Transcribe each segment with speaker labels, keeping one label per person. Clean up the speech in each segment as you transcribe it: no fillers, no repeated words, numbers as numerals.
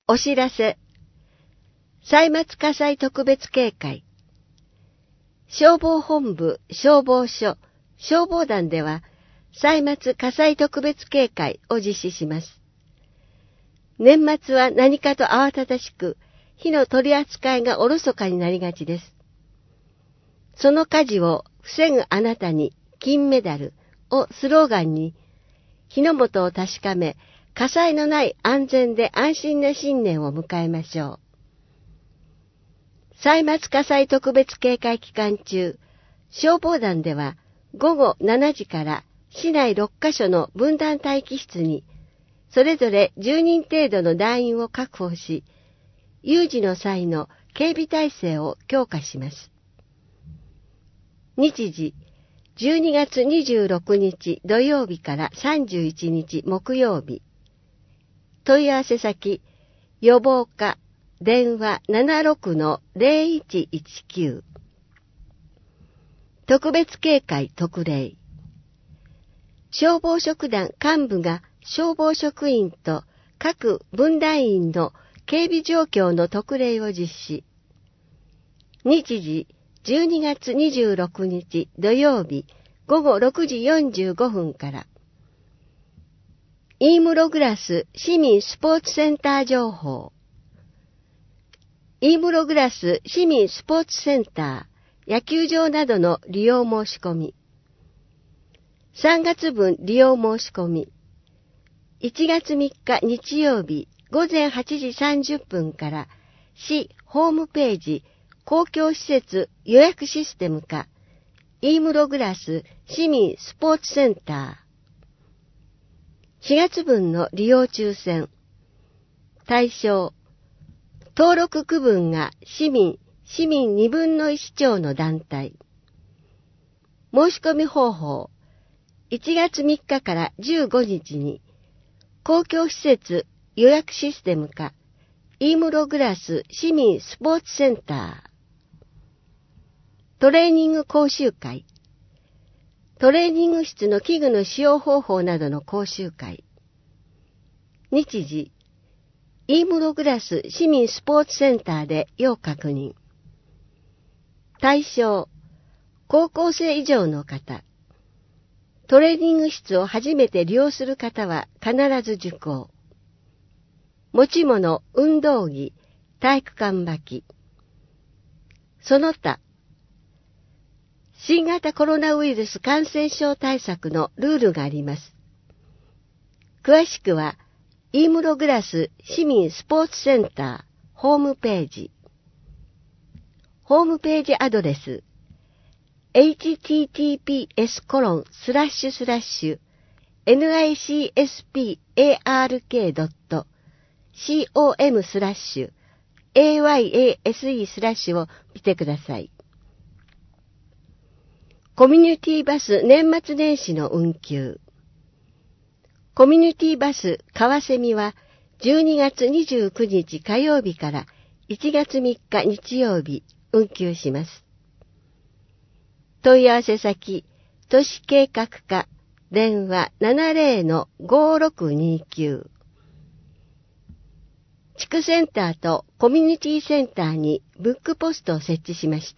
Speaker 1: お知らせ。歳末火災特別警戒。消防本部、消防署、消防団では、歳末火災特別警戒を実施します。年末は何かと慌ただしく、火の取り扱いがおろそかになりがちです。その火事を防ぐあなたに金メダルをスローガンに、火の元を確かめ、火災のない安全で安心な新年を迎えましょう。歳末火災特別警戒期間中、消防団では午後7時から市内6カ所の分団待機室に、それぞれ10人程度の団員を確保し、有事の際の警備体制を強化します。日時、12月26日土曜日から31日木曜日。問い合わせ先、予防課、電話 76-0119。特別警戒特例。消防職団幹部が消防職員と各分団員の警備状況の特例を実施。日時、12月26日土曜日午後6時45分から。イームログラス市民スポーツセンター情報。イームログラス市民スポーツセンター、野球場などの利用申し込み。3月分利用申し込み。1月3日日曜日午前8時30分から市ホームページ公共施設予約システムかイームログラス市民スポーツセンター。4月分の利用抽選。対象。登録区分が市民2分の1超の団体。申し込み方法。1月3日から15日に、公共施設予約システムか、イームログラス市民スポーツセンター。トレーニング講習会。トレーニング室の器具の使用方法などの講習会。日時。イームログラス市民スポーツセンターで要確認。対象。高校生以上の方。トレーニング室を初めて利用する方は必ず受講。持ち物、運動着、体育館履き。その他。新型コロナウイルス感染症対策のルールがあります。詳しくは、イームログラス市民スポーツセンターホームページ。ホームページアドレス、https://nicspark.com/ayase/ を見てください。コミュニティバス年末年始の運休。コミュニティバス川蝉は12月29日火曜日から1月3日日曜日運休します。問い合わせ先、都市計画課、電話 70-5629。地区センターとコミュニティセンターにブックポストを設置しました。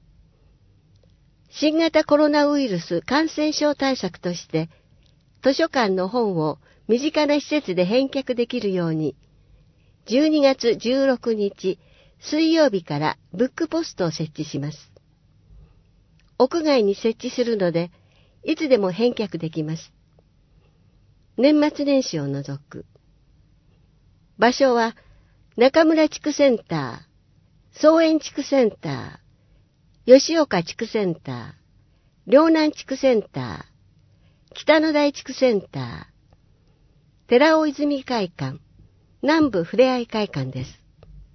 Speaker 1: 新型コロナウイルス感染症対策として、図書館の本を身近な施設で返却できるように、12月16日水曜日からブックポストを設置します。屋外に設置するので、いつでも返却できます。年末年始を除く。場所は、中村地区センター、草園地区センター、吉岡地区センター、両南地区センター、北野台地区センター、寺尾泉会館、南部ふれあい会館です。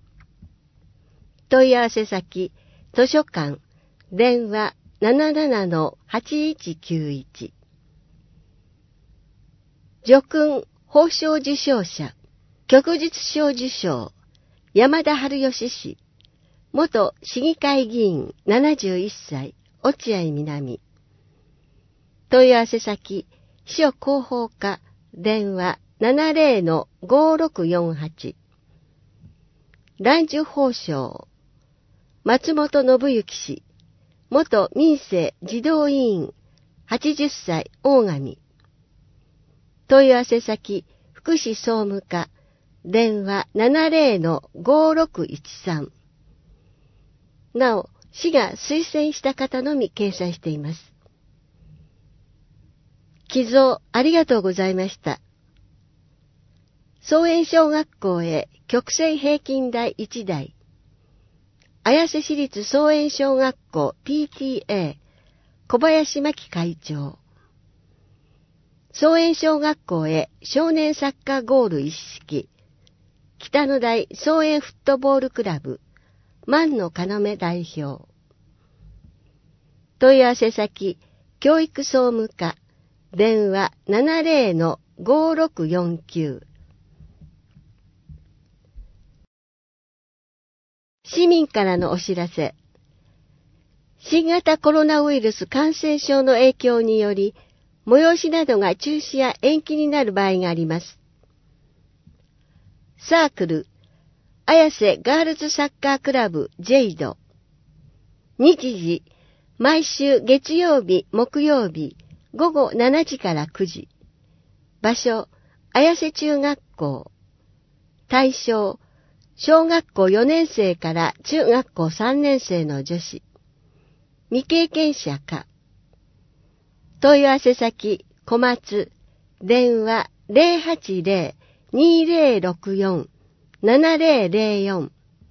Speaker 1: 問い合わせ先、図書館、電話 77-8191。叙勲褒章受章者、旭日賞受賞、山田春義氏、元市議会議員71歳、落合南。問い合わせ先、秘書広報課、電話 70-5648。 蘭寿法相、松本信之氏、元民生児童委員、80歳、大神。問い合わせ先、福祉総務課、電話 70-5613。なお、市が推薦した方のみ掲載しています。寄贈ありがとうございました。草園小学校へ局制平均台1台。綾瀬市立草園小学校 PTA 小林真希会長。草園小学校へ少年サッカーゴール一式。北の台草園フットボールクラブ万野要代表。問い合わせ先、教育総務課、電話 70-5649。市民からのお知らせ。新型コロナウイルス感染症の影響により、催しなどが中止や延期になる場合があります。サークル、綾瀬ガールズサッカークラブジェイド。日時、毎週月曜日、木曜日、午後7時から9時。場所、綾瀬中学校。対象、小学校4年生から中学校3年生の女子。未経験者か。問い合わせ先、小松、電話 080-2064-7004。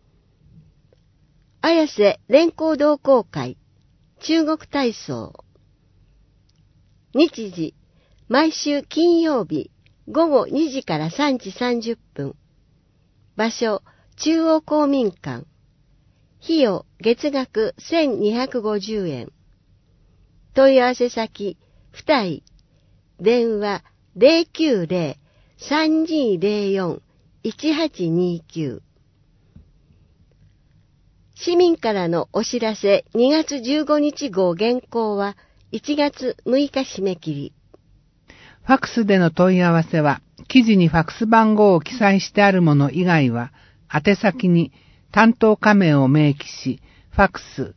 Speaker 1: 綾瀬連行同好会、中国体操。日時、毎週金曜日、午後2時から3時30分。場所、中央公民館。費用、月額1250円。問い合わせ先、二重。電話、090-3204-1829。市民からのお知らせ2月15日号原稿は1月6日締め切り。
Speaker 2: ファクスでの問い合わせは、記事にファクス番号を記載してあるもの以外は、宛先に担当課名を明記し、ファクス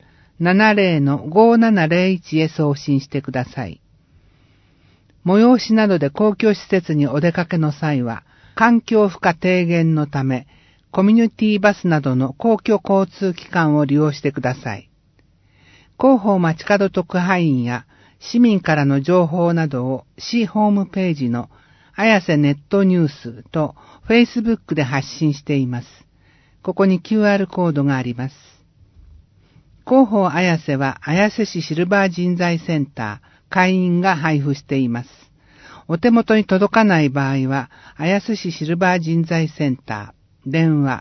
Speaker 2: 70-5701 へ送信してください。催しなどで公共施設にお出かけの際は、環境負荷低減のため、コミュニティバスなどの公共交通機関を利用してください。広報街角特派員や市民からの情報などを市ホームページの綾瀬ネットニュースと Facebook で発信しています。ここに QR コードがあります。広報綾瀬は綾瀬市シルバー人材センター会員が配布しています。お手元に届かない場合は綾瀬市シルバー人材センター電話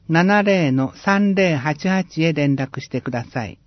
Speaker 2: 70-3088 へ連絡してください。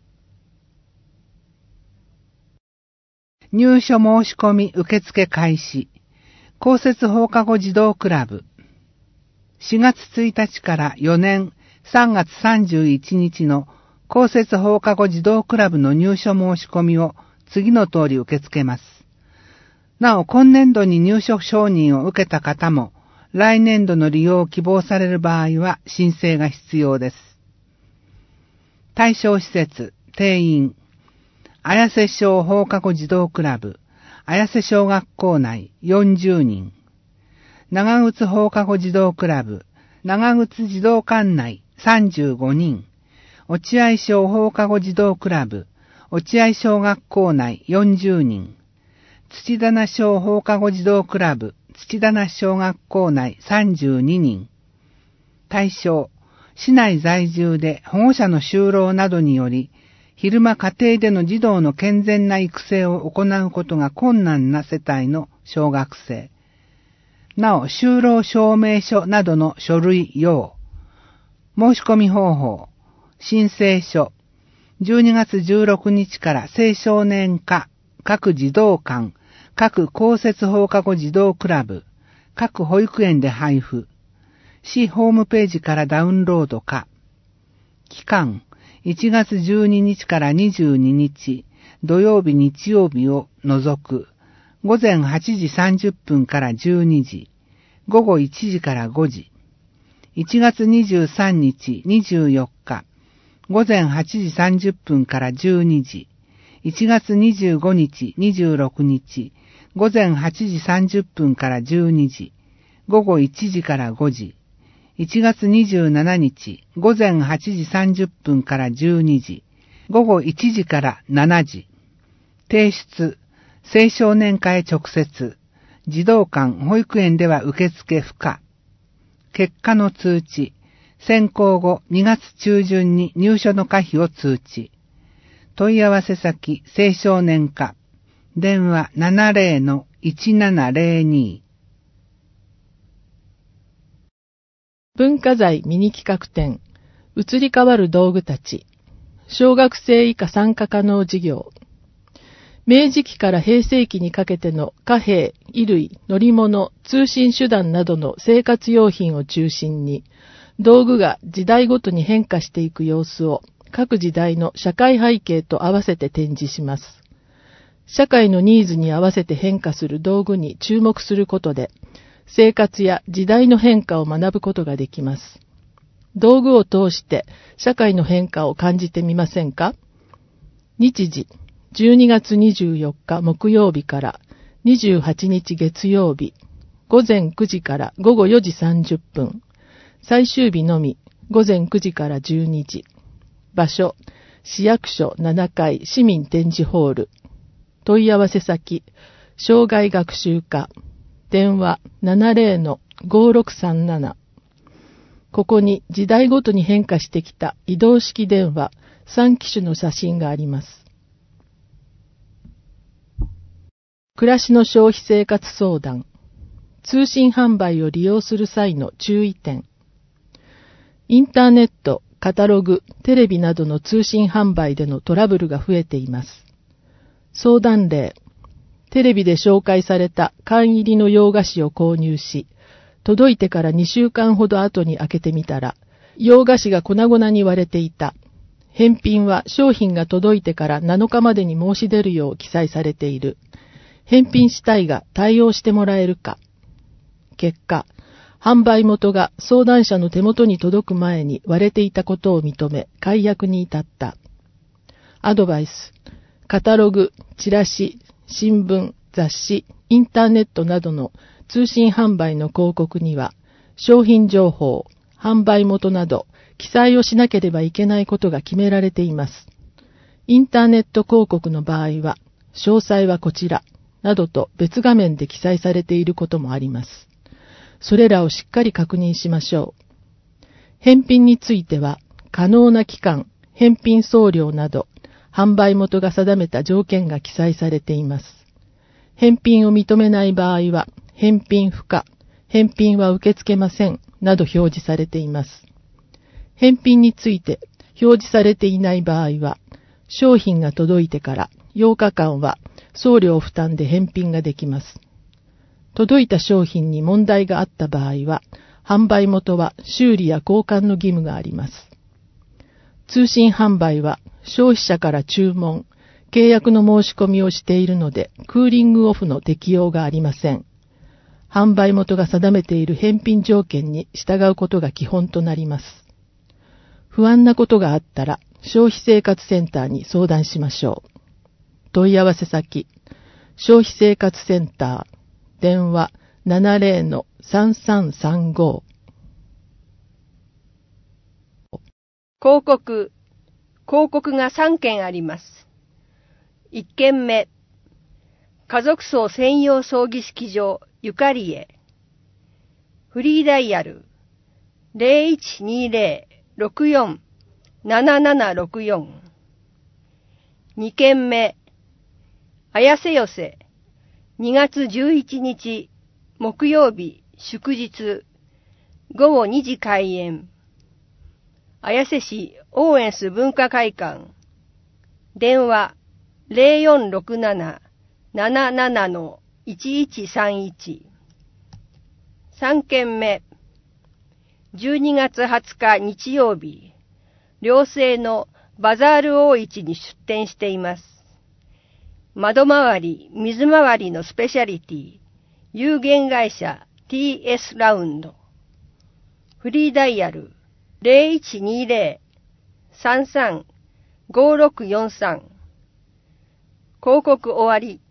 Speaker 2: 入所申し込み受付開始。公設放課後児童クラブ。4月1日から4年3月31日の公設放課後児童クラブの入所申し込みを次の通り受け付けます。なお、今年度に入所承認を受けた方も、来年度の利用を希望される場合は申請が必要です。対象施設、定員、綾瀬小放課後児童クラブ、綾瀬小学校内40人、長靴放課後児童クラブ、長靴児童館内35人、落合小放課後児童クラブ、落合小学校内40人、土棚小放課後児童クラブ、土棚小学校内32人。対象、市内在住で保護者の就労などにより、昼間家庭での児童の健全な育成を行うことが困難な世帯の小学生。なお、就労証明書などの書類要。申し込み方法。申請書。12月16日から青少年課、各児童館、各公設放課後児童クラブ、各保育園で配布。市ホームページからダウンロードか。期間、1月12日から22日、土曜日日曜日を除く。午前8時30分から12時、午後1時から5時。 1月23日、24日、午前8時30分から12時。1月25日、26日、午前8時30分から12時。午後1時から5時。1月27日、午前8時30分から12時。午後1時から7時。提出、青少年課へ直接。児童館、保育園では受付不可。結果の通知。選考後2月中旬に入所の可否を通知。問い合わせ先、青少年課。電話 70-1702。
Speaker 3: 文化財ミニ企画展、移り変わる道具たち。小学生以下参加可能事業。明治期から平成期にかけての貨幣、衣類、乗り物、通信手段などの生活用品を中心に、道具が時代ごとに変化していく様子を各時代の社会背景と合わせて展示します。社会のニーズに合わせて変化する道具に注目することで、生活や時代の変化を学ぶことができます。道具を通して社会の変化を感じてみませんか？日時、12月24日木曜日から28日月曜日、午前9時から午後4時30分。最終日のみ、午前9時から12時。場所、市役所7階市民展示ホール。問い合わせ先、障害学習課。電話 70-5637。ここに時代ごとに変化してきた移動式電話3機種の写真があります。暮らしの消費生活相談。通信販売を利用する際の注意点。インターネット、カタログ、テレビなどの通信販売でのトラブルが増えています。相談例。テレビで紹介された缶入りの洋菓子を購入し、届いてから2週間ほど後に開けてみたら、洋菓子が粉々に割れていた。返品は商品が届いてから7日までに申し出るよう記載されている。返品したいが対応してもらえるか。結果、販売元が相談者の手元に届く前に割れていたことを認め、解約に至った。アドバイス。カタログ、チラシ、新聞、雑誌、インターネットなどの通信販売の広告には、商品情報、販売元など、記載をしなければいけないことが決められています。インターネット広告の場合は、詳細はこちら、などと別画面で記載されていることもあります。それらをしっかり確認しましょう。返品については、可能な期間、返品送料など、販売元が定めた条件が記載されています。返品を認めない場合は、返品不可、返品は受け付けません、など表示されています。返品について表示されていない場合は、商品が届いてから8日間は送料負担で返品ができます。届いた商品に問題があった場合は、販売元は修理や交換の義務があります。通信販売は消費者から注文、契約の申し込みをしているので、クーリングオフの適用がありません。販売元が定めている返品条件に従うことが基本となります。不安なことがあったら、消費生活センターに相談しましょう。問い合わせ先、消費生活センター、電話 70-3335。
Speaker 1: 広告が3件あります。1件目、家族葬専用葬儀式場ゆかりへ。フリーダイヤル 0120-64-7764。2件目、綾瀬寄せ2月11日木曜日祝日午後2時開演。綾瀬市オーエンス文化会館。電話 0467-77-1131。3件目、12月20日日曜日、寮生のバザール大市に出店しています。窓回り、水回りのスペシャリティ、有限会社 TS ラウンド。
Speaker 4: フリーダイヤル 0120-33-5643 広告終わり。